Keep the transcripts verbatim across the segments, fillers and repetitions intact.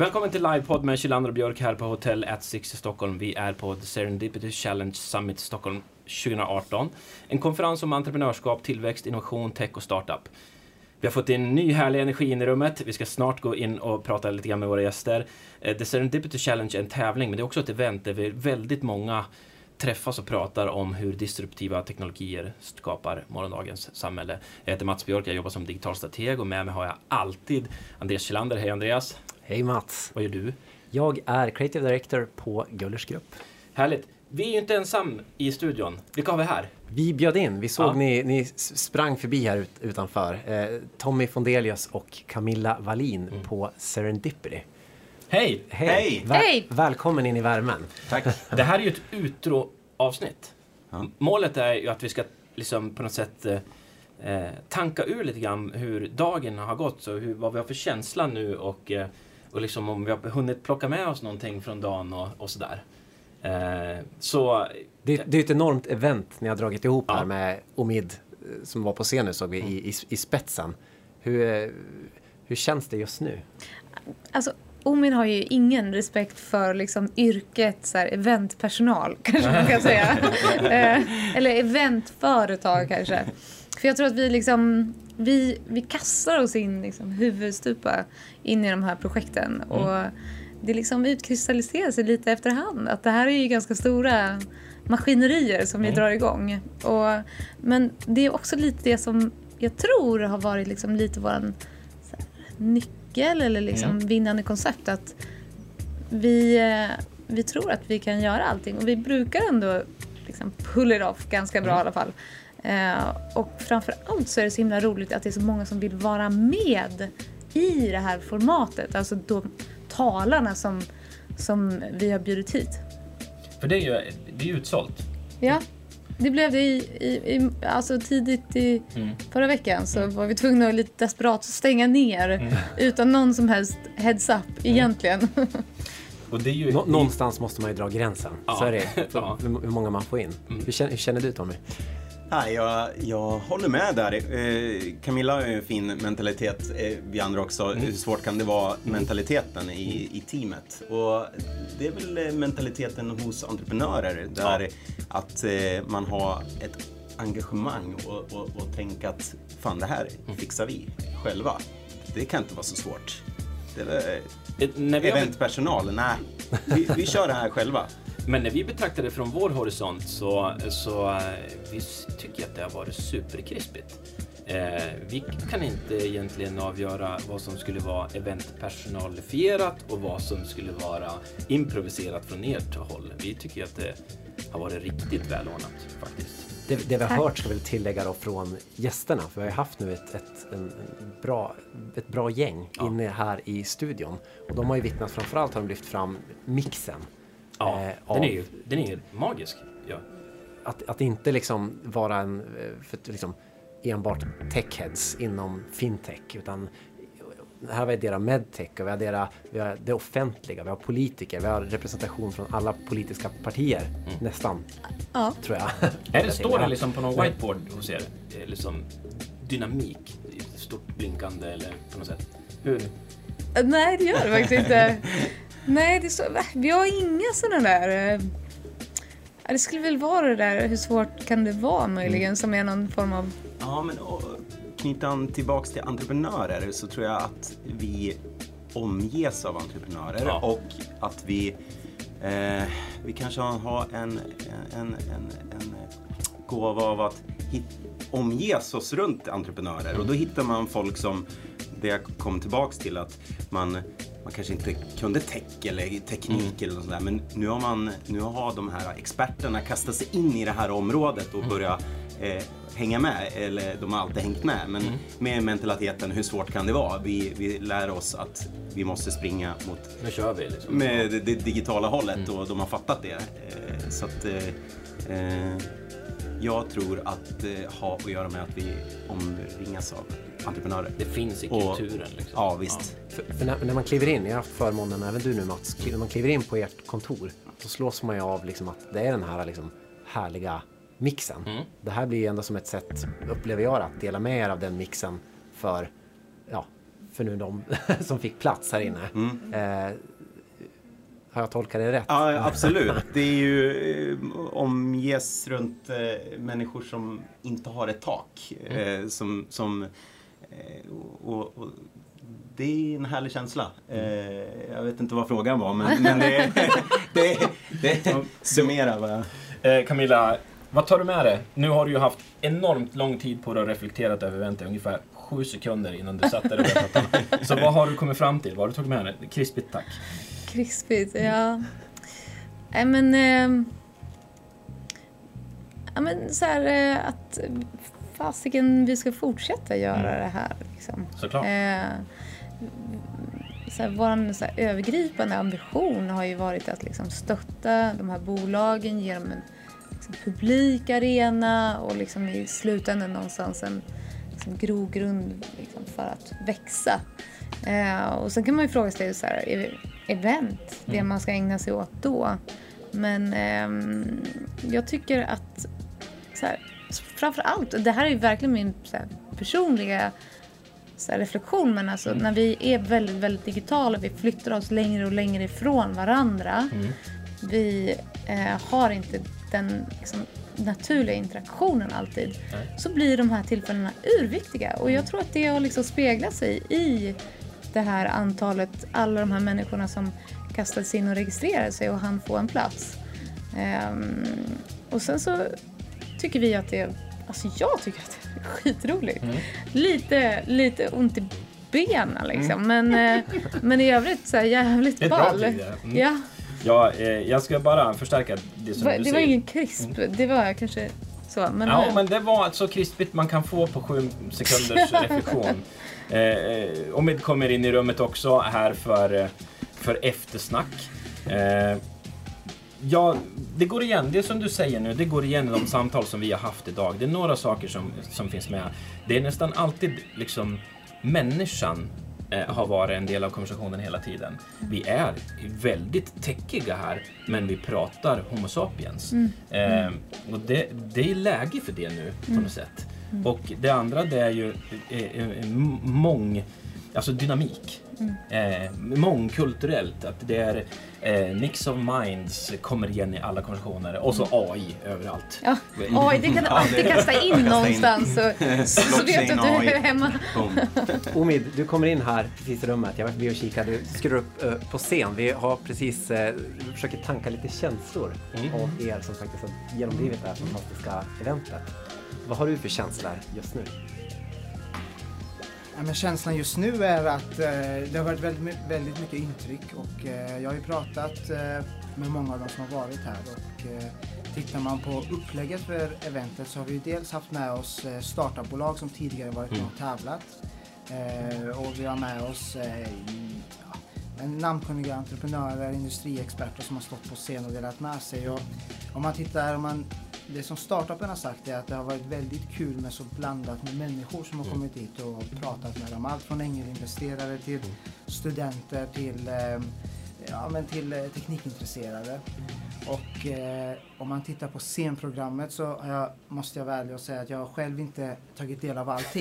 Välkommen till livepodd med Kjellander och Björk här på Hotel at Six i Stockholm. Vi är på The Serendipity Challenge Summit Stockholm tjugo arton. En konferens om entreprenörskap, tillväxt, innovation, tech och startup. Vi har fått in ny härlig energi in i rummet. Vi ska snart gå in och prata lite grann med våra gäster. The Serendipity Challenge är en tävling, men det är också ett event där vi väldigt många träffas och pratar om hur disruptiva teknologier skapar morgondagens samhälle. Jag heter Mats Björk, jag jobbar som digital strateg och med mig har jag alltid Andreas Kjellander. Hej Andreas. Hej Mats. Vad gör du? Jag är creative director på Gullers Grupp. Härligt. Vi är ju inte ensam i studion. Vilka har vi här? Vi bjöd in. Vi såg ja. ni, ni sprang förbi här ut, utanför. Eh, Tommy Fondelius och Camilla Wallin mm. på Serendipity. Hej! Hej! Hej. Väl, Hej. Välkommen in i värmen. Tack. Det här är ju ett utro-avsnitt. Ja. Målet är ju att vi ska liksom på något sätt eh, tanka ur lite grann hur dagen har gått. Så hur, vad vi har för känsla nu och, eh, och liksom om vi har hunnit plocka med oss någonting från dagen och, och sådär. Eh, så... Det, det är ett enormt event ni har dragit ihop ja. här med Omid som var på scen nu såg vi i, i, i spetsen. Hur, hur känns det just nu? Alltså, Omid har ju ingen respekt för liksom yrket så här, eventpersonal, kanske man kan säga. eh, eller eventföretag kanske. För jag tror att vi liksom, vi, vi kastar oss in liksom, huvudstupa in i de här projekten. Mm. Och det liksom utkristalliserar sig lite efterhand. Att det här är ju ganska stora maskinerier som vi mm. drar igång. Och, men det är också lite det som jag tror har varit liksom lite våran så här, nyckel eller liksom mm. vinnande koncept. Att vi, vi tror att vi kan göra allting. Och vi brukar ändå liksom pull it off ganska bra mm. i alla fall. Eh, och framförallt så är det så himla roligt att det är så många som vill vara med i det här formatet. Alltså de talarna som, som vi har bjudit hit. För det är ju, det är utsålt. Ja, det blev det i, i, i, alltså tidigt i mm. förra veckan så mm. var vi tvungna att lite desperat stänga ner mm. utan någon som helst heads up mm. egentligen. Och det är ju, Nå- någonstans måste man ju dra gränsen. Ja. Så är det, för ja. hur många man får in. Mm. Hur, känner, hur känner du Tommy? Nej, jag, jag håller med där. Eh, Camilla har ju en fin mentalitet. Eh, vi andra också. Mm. Hur svårt kan det vara mentaliteten i, i teamet? Och det är väl mentaliteten hos entreprenörer. Där ja. att eh, man har ett engagemang och, och, och tänka att fan det här fixar vi själva. Det kan inte vara så svårt. Det är, eh, när vi eventpersonal, nej. Vi, vi kör det här själva. Men när vi betraktar det från vår horisont så, så vi tycker att det har varit superkrispigt. Eh, vi kan inte egentligen avgöra vad som skulle vara eventpersonalifierat och vad som skulle vara improviserat från ert håll. Vi tycker att det har varit riktigt välordnat faktiskt. Det, det vi har hört ska väl tillägga då från gästerna, för vi har haft nu ett, ett, en bra, ett bra gäng ja. inne här i studion. Och de har ju vittnat, framförallt har de lyft fram mixen. Ja, eh, den, är ju, den är ju magisk. Ja. Att, att inte liksom vara en för, liksom, enbart techheads inom fintech, utan här vi deras medtech och vi har, deras, vi har det offentliga, vi har politiker, vi har representation från alla politiska partier mm. nästan, ja. tror jag. Är det, står det liksom på någon whiteboard hos er? Liksom dynamik, stort blinkande eller på något sätt? Hur? Nej, det gör det faktiskt inte. Nej, det är så, vi har inga sådana där. Det skulle väl vara det där. Hur svårt kan det vara möjligen mm. som är någon form av... Ja, men och, knyta an tillbaks till entreprenörer så tror jag att vi omges av entreprenörer ja. och att vi eh, vi kanske har en, en, en, en gåva av att hit, omges oss runt entreprenörer mm. och då hittar man folk som det jag kom tillbaks till att man Man kanske inte kunde tech eller teknik mm. eller sådär, men nu har man nu har de här experterna kastat sig in i det här området och mm. börjat eh, hänga med, eller de har alltid hängt med, men mm. med mentaliteten, hur svårt kan det vara? Vi, vi lär oss att vi måste springa mot nu kör vi liksom. med det, det digitala hållet mm. och de har fattat det. Eh, så att eh, jag tror att det eh, har att göra med att vi omringas av entreprenörer. Det finns i kulturen. Och, liksom. Ja, visst. Ja. För, för när, när man kliver in, jag har haft förmånen, även du nu Mats, när man kliver in på ert kontor så slås man ju av liksom, att det är den här liksom, härliga mixen. Mm. Det här blir ändå som ett sätt, upplever jag, att dela med er av den mixen för, ja, för nu de som fick plats här inne. Mm. Eh, har jag tolkat det rätt? Ja, absolut. Det är ju eh, omges runt eh, människor som inte har ett tak. Mm. Eh, som, som, eh, och, och det är en härlig känsla. Eh, jag vet inte vad frågan var, men, men det, det, det, det summerar vad jag... Eh, Camilla, vad tar du med dig? Nu har du ju haft enormt lång tid på dig att reflektera över eventet, ungefär sju sekunder innan du satt där och berättade. Så vad har du kommit fram till? Vad har du tagit med dig? Krispigt, tack. Krispigt, ja. Nej, men... Eh, ja, men så här eh, att fasiken vi ska fortsätta göra mm. det här. Liksom. Såklart. Eh, så här, vår så här, övergripande ambition har ju varit att liksom, stötta de här bolagen genom en liksom, publik arena och liksom, i slutändan någonstans en liksom, grogrund liksom, för att växa. Eh, och sen kan man ju fråga sig så här, event, det mm. man ska ägna sig åt då. Men eh, jag tycker att så här, framför allt, det här är ju verkligen min så här, personliga så här, reflektion, men alltså mm. när vi är väldigt, väldigt digitala, vi flyttar oss längre och längre ifrån varandra. Mm. Vi eh, har inte den liksom, naturliga interaktionen alltid. Nej. Så blir de här tillfällena urviktiga. Och jag tror att det har liksom speglat sig i det här antalet, alla de här människorna som kastades in och registrerade sig och han få en plats. Um, och sen så tycker vi att det, alltså jag tycker att det är skitroligt. Mm. Lite, lite ont i benen liksom. Mm. Men, men i övrigt så här jävligt ball. Mm. Ja. Ja, eh, jag ska bara förstärka det som Va, du det säger. Det var ingen krisp, mm. det var kanske så. Men ja, här... men det var så krispigt man kan få på sju sekunders reflektion. Eh, Omid kommer in i rummet också här för, för eftersnack. Eh, ja, det går igen, det som du säger nu, det går igen i de samtal som vi har haft idag. Det är några saker som, som finns med. Det är nästan alltid liksom människan eh, har varit en del av konversationen hela tiden. Vi är väldigt täckiga här, men vi pratar homo sapiens. Mm. Eh, och det, det är läge för det nu på mm. något sätt. Mm. Och det andra, det är ju eh, eh, mång, alltså dynamik. Mm. Eh, mångkulturellt, att det är eh, mix of minds kommer igen i alla konversationer och så A I överallt. Ja, A I, det kan du alltid kasta in någonstans så, så vet du att du är hemma. Omid, du kommer in här precis i rummet. Jag var och kika, du skulle upp uh, på scen. Vi har precis uh, försöker tanka lite känslor mm. av er som faktiskt har genomdrivit det här fantastiska eventet. Vad har du för känslor just nu? Ja, men känslan just nu är att eh, det har varit väldigt, väldigt mycket intryck och eh, jag har ju pratat eh, med många av dem som har varit här och eh, tittar man på upplägget för eventet så har vi ju dels haft med oss eh, startupbolag som tidigare varit med och tävlat eh, och vi har med oss eh, ja, namnkunniga entreprenörer, industriexperter som har stått på scen och delat med sig och om man tittar, om man det som startupen har sagt är att det har varit väldigt kul med så blandat med människor som har kommit hit och pratat med dem. Allt från ängelinvesterare till studenter till, eh, ja, men till eh, teknikintresserade. Och eh, om man tittar på scenprogrammet så har jag, måste jag vara ärlig och säga att jag har själv inte tagit del av allting.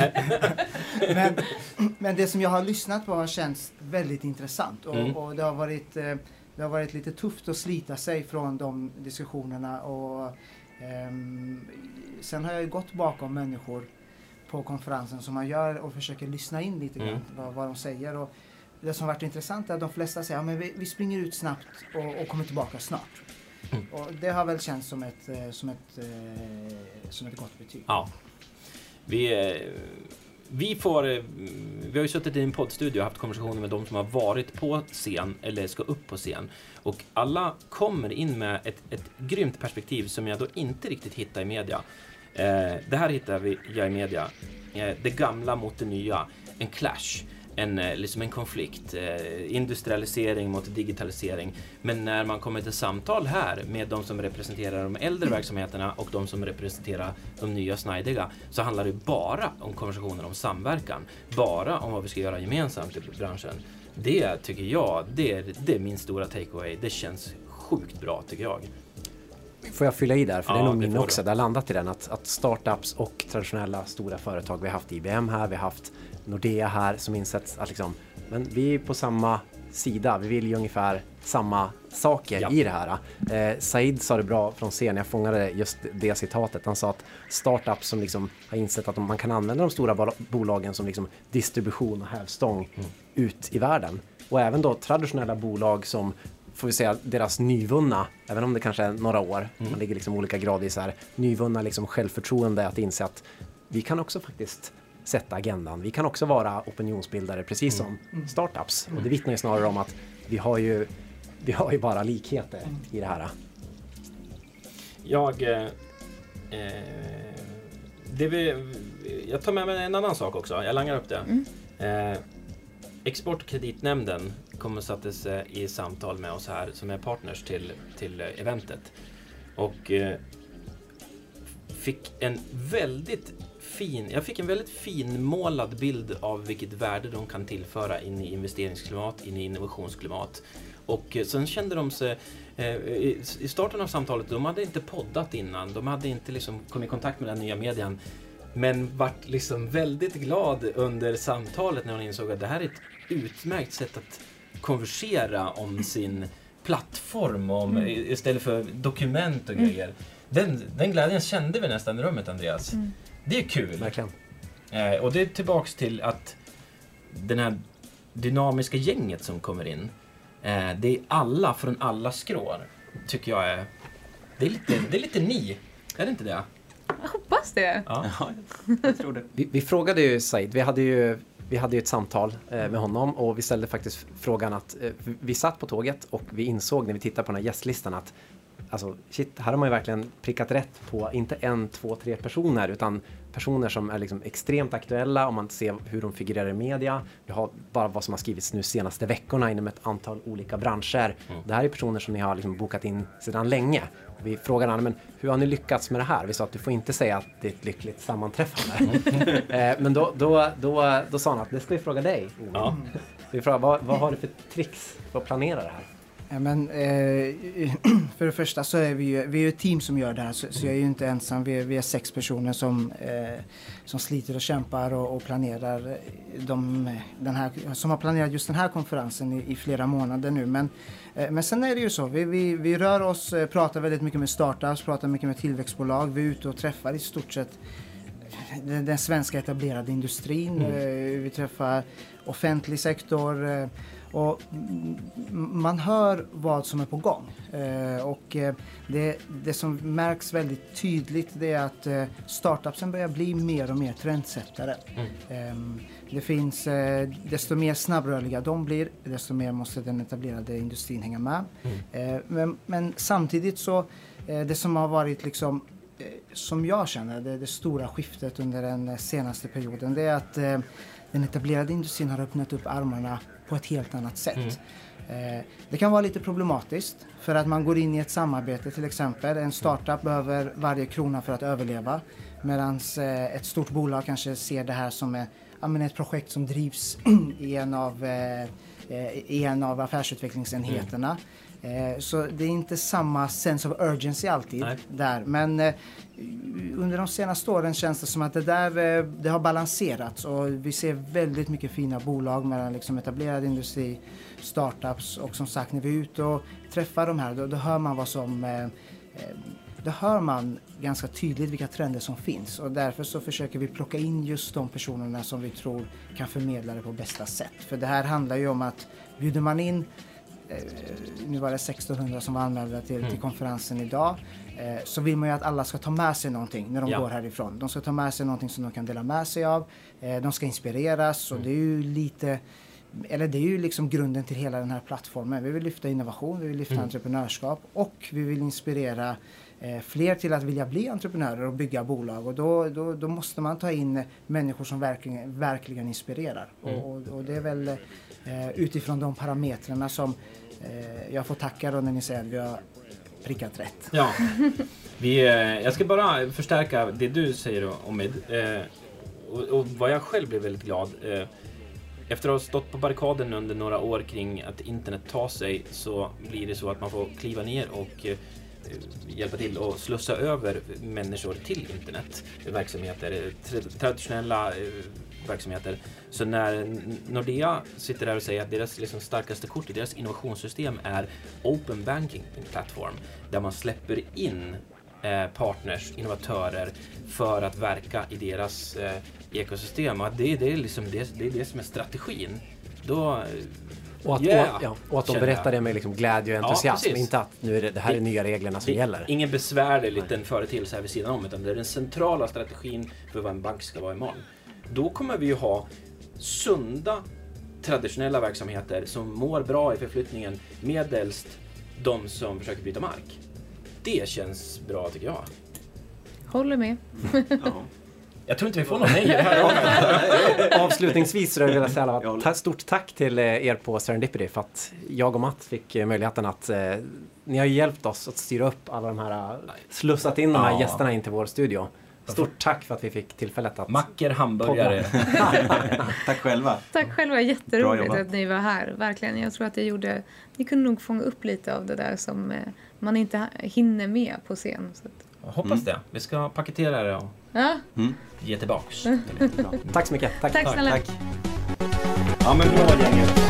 men, men det som jag har lyssnat på har känts väldigt intressant och, mm. och det har varit... Eh, Det har varit lite tufft att slita sig från de diskussionerna och ehm, sen har jag ju gått bakom människor på konferensen som man gör och försöker lyssna in lite grann mm. vad, vad de säger och det som har varit intressant är att de flesta säger att ja, vi, vi springer ut snabbt och, och kommer tillbaka snart. Mm. Och det har väl känts som ett, som ett, som ett gott betyg. Ja. Vi... Vi, får, vi har ju suttit i en poddstudio och haft konversationer med de som har varit på scen eller ska upp på scen. Och alla kommer in med ett, ett grymt perspektiv som jag då inte riktigt hittar i media. Eh, det här hittar vi jag i media. Eh, det gamla mot det nya. En clash. En, liksom en konflikt. Eh, industrialisering mot digitalisering. Men när man kommer till samtal här med de som representerar de äldre verksamheterna och de som representerar de nya snajdiga så handlar det bara om konversationer om samverkan. Bara om vad vi ska göra gemensamt i branschen. Det tycker jag, det är, det är min stora takeaway. Det känns sjukt bra tycker jag. Får jag fylla i där? För ja, det är nog min också. Du. Det har landat i den att, att startups och traditionella stora företag. Vi har haft I B M här, vi har haft Nordea här som insett att liksom, men vi är på samma sida, vi vill ju ungefär samma saker ja. i det här. Eh, Said sa det bra från scenen, jag fångade just det citatet. Han sa att startups som liksom har insett att man kan använda de stora bolagen som liksom distribution och hävstång mm. ut i världen. Och även då traditionella bolag som, får vi säga, deras nyvunna, även om det kanske är några år, mm. man ligger liksom olika grader i så här, nyvunna liksom självförtroende att inse att vi kan också faktiskt sätta agendan. Vi kan också vara opinionsbildare precis som mm. startups. Mm. Och det vittnar ju snarare om att vi har ju, vi har ju bara likheter mm. i det här. Jag eh, det vi, jag tar med mig en annan sak också. Jag langar upp det. Mm. Eh, Exportkreditnämnden kommer sätta sig i samtal med oss här som är partners till, till eventet. Och eh, fick en väldigt fin, jag fick en väldigt fin målad bild av vilket värde de kan tillföra in i investeringsklimat, in i innovationsklimat. Och eh, sen kände de sig, eh, i, i starten av samtalet, de hade inte poddat innan, de hade inte liksom kommit i kontakt med den nya medien. Men vart liksom väldigt glad under samtalet när hon insåg att det här är ett utmärkt sätt att konversera om sin plattform om, mm. istället för dokument och mm. grejer. Den, den glädjen kände vi nästan i rummet, Andreas. Mm. Det är kul. Verkligen. Eh, och det är tillbaks till att den här dynamiska gänget som kommer in, eh, det är alla från alla skrår, tycker jag är, det är lite, det är lite ni. Är det inte det? Jag hoppas det. Ja, jag tror det. Vi, vi frågade ju Said, vi hade ju, vi hade ju ett samtal eh, med honom och vi ställde faktiskt frågan att eh, vi satt på tåget och vi insåg när vi tittade på den här gästlistan att alltså, shit, här har man ju verkligen prickat rätt på inte en, två, tre personer utan personer som är liksom extremt aktuella om man ser hur de figurerar i media. Vi har bara vad som har skrivits nu senaste veckorna inom ett antal olika branscher. Mm. Det här är personer som ni har liksom bokat in sedan länge. Vi frågade honom, men hur har ni lyckats med det här? Vi sa att du får inte säga att det är ett lyckligt sammanträffande. eh, men då, då, då, då sa han att det ska vi fråga dig. Ja. Vi frågade, vad, vad har du för tricks för att planera det här? Ja, men, eh, för det första så är vi ju, vi är ju ett team som gör det här så, så jag är ju inte ensam. Vi är, vi är sex personer som, eh, som sliter och kämpar och, och planerar de, den här, som har planerat just den här konferensen i, i flera månader nu. Men, eh, men sen är det ju så, vi, vi, vi rör oss, pratar väldigt mycket med startups, pratar mycket med tillväxtbolag. Vi är ute och träffar i stort sett den, den svenska etablerade industrin. Mm. Eh, vi träffar offentlig sektor. Eh, Och man hör vad som är på gång. Eh, och eh, det, det som märks väldigt tydligt det är att eh, startupsen börjar bli mer och mer trendsättare. Mm. Eh, det finns, eh, desto mer snabbrörliga de blir, desto mer måste den etablerade industrin hänga med. Mm. Eh, men, men samtidigt så, eh, det som har varit liksom, eh, som jag känner, det, det stora skiftet under den senaste perioden, det är att eh, den etablerade industrin har öppnat upp armarna på ett helt annat sätt. Mm. Eh, det kan vara lite problematiskt för att man går in i ett samarbete till exempel. En startup behöver varje krona för att överleva medan eh, ett stort bolag kanske ser det här som är, ja, men ett projekt som drivs i en av, eh, i en av affärsutvecklingsenheterna. Mm. Eh, så det är inte samma sense of urgency alltid. Nej. Där. Men eh, under de senaste åren känns det som att det där eh, det har balanserats och vi ser väldigt mycket fina bolag mellan liksom etablerad industri, startups och som sagt när vi är ute och träffar de här då, då hör man vad som eh, då hör man ganska tydligt vilka trender som finns och därför så försöker vi plocka in just de personerna som vi tror kan förmedla det på bästa sätt. För det här handlar ju om att bjuder man in nu var det sextonhundra som var anmälda till, mm. till konferensen idag. Eh, så vill man ju att alla ska ta med sig någonting när de ja. går härifrån. De ska ta med sig någonting som de kan dela med sig av. Eh, de ska inspireras mm. och det är ju lite, eller det är ju liksom grunden till hela den här plattformen. Vi vill lyfta innovation, vi vill lyfta mm. entreprenörskap och vi vill inspirera eh, fler till att vilja bli entreprenörer och bygga bolag. Och då, då, då måste man ta in människor som verkligen, verkligen inspirerar. Mm. Och, och, och det är väl eh, utifrån de parametrarna som eh, jag får tacka då när ni säger att vi har prickat rätt. Ja, vi, eh, jag ska bara förstärka det du säger Omid. Eh, och, och vad jag själv blev väldigt glad. Eh, Efter att ha stått på barrikaden under några år kring att internet tar sig så blir det så att man får kliva ner och eh, hjälpa till och slussa över människor till internet. Verksamheter, traditionella eh, verksamheter. Så när Nordea sitter där och säger att deras liksom starkaste kort i deras innovationssystem är Open Banking Platform, där man släpper in eh, partners, innovatörer för att verka i deras eh, ekosystem. Och det, det, är liksom det, det är det som är strategin. Då... Och att, Yeah, och, ja, och att de berättar det med liksom glädje och entusiasm. Ja, inte att nu är det, det här är nya reglerna som det, gäller. Ingen besvärlig liten företeelse här vid sidan om, utan det är den centrala strategin för vad en bank ska vara imorgon. Då kommer vi ju ha sunda traditionella verksamheter som mår bra i förflyttningen medelst de som försöker byta mark. Det känns bra, tycker jag. Håller med. Ja. Jag tror inte vi får någon nej i det här. Avslutningsvis så vill jag säga att stort tack till er på Serendipity för att jag och Matt fick möjligheten att eh, ni har hjälpt oss att styra upp alla de här, slussat in de här ja. gästerna in till vår studio. Stort tack för att vi fick tillfället att macker hamburgare. Tack själva. Tack själva, jätteroligt att ni var här. Verkligen, jag tror att det gjorde, ni kunde nog fånga upp lite av det där som eh, man inte hinner med på scen. Så att... Jag hoppas mm. det. Vi ska paketera det och ja. mm. ge tillbaks. Tack så mycket. Tack, tack snälla. Tack. Ja, men bra gänget.